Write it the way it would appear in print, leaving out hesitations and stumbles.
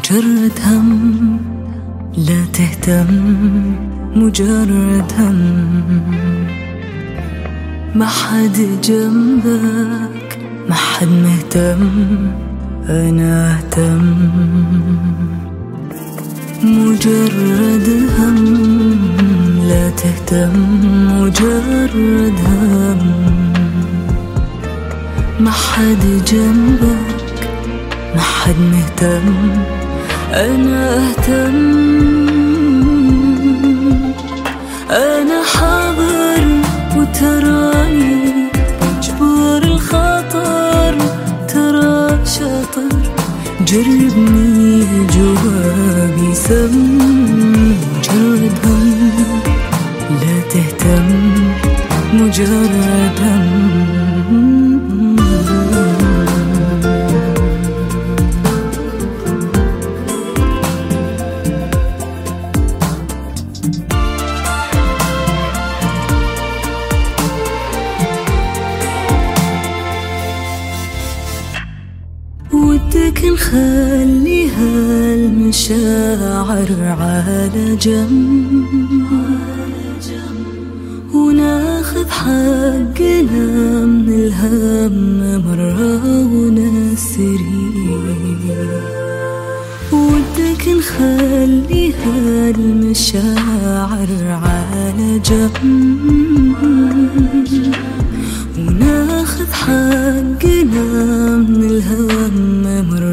مجرد هم، لا تهتم، مجرد هم. ما حد جنبك، ما حد مهتم، أنا أهتم. مجرد هم، لا تهتم، مجرد هم. ما حد جنبك، ما حد مهتم، أنا أهتم. أنا حاضر وتراني جبور الخاطر، ترى شاطر، جربني جوابي سم. مجرد هم، لا تهتم، مجرد هم. ودك نخلي هالمشاعر على جنب، وناخذ حقنا من الهم مرة ونسري. ودك نخلي هالمشاعر على جنب، وناخذ حقنا من الهم مرة